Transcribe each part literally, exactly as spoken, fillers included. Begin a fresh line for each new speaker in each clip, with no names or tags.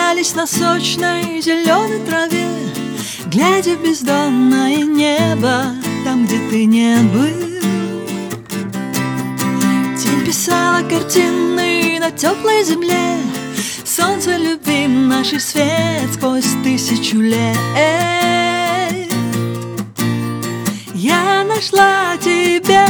валялись на сочной зеленой траве, глядя в бездонное небо, там, где ты не был. Тень писала картины на теплой земле, солнце любим, наш свет сквозь тысячу лет. Я нашла тебя,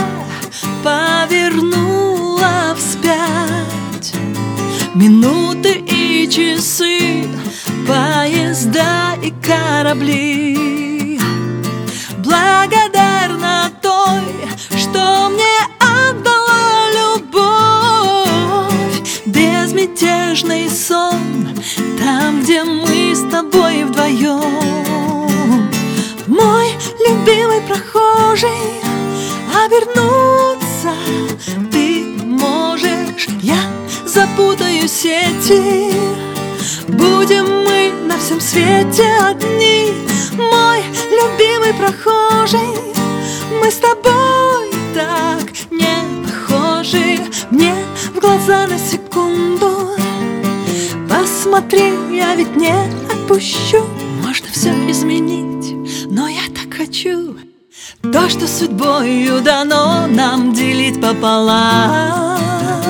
повернула вспять минуты и часы, поезда и корабли. Благодарна той, что мне отдала любовь, безмятежный сон, там, где мы с тобой вдвоем. Мой любимый прохожий, обернуться ты можешь, я запутаю сети. Будем мы на всем свете одни, мой любимый прохожий. Мы с тобой так не похожи, мне в глаза на секунду посмотри, я ведь не отпущу. Можно все изменить, но я так хочу то, что судьбою дано нам делить пополам.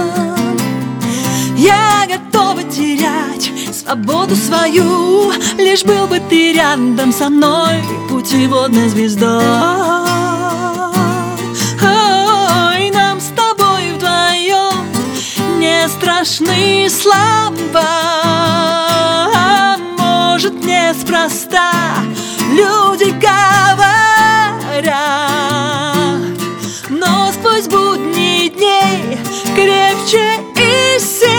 Я готова терять свободу свою, лишь был бы ты рядом со мной, путеводной звездой. Ой, нам с тобой вдвоем не страшны слова. Может, неспроста люди говорят, но сквозь будни дней крепче и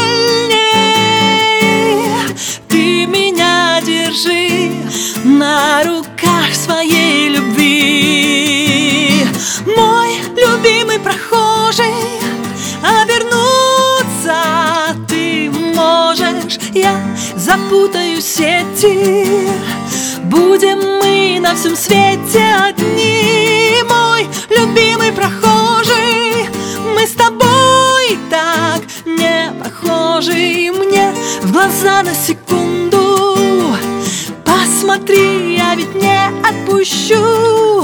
сильней ты меня держи на руках своей любви. Мой любимый прохожий, обернуться ты можешь, я запутаю сети. Будем мы на всем свете одни, мой любимый прохожий. Мы с тобой так не похожи, мне в глаза на секунду посмотри, я ведь не отпущу.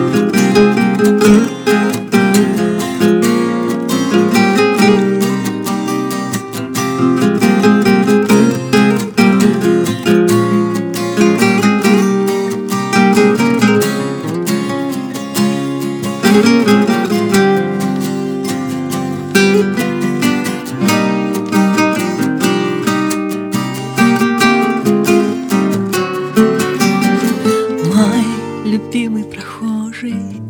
Мой любимый прохожий,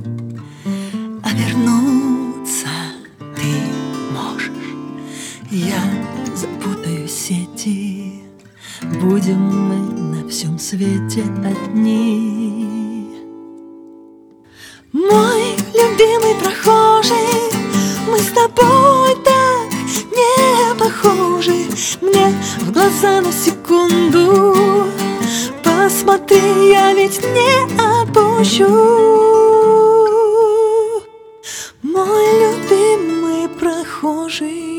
обернуться ты можешь, я запутаю сети. Будем мы на всем свете одни. Мой любимый прохожий, мы с тобой так не похожи, мне в глаза на секунду посмотри, я ведь не отпущу. Мой любимый прохожий.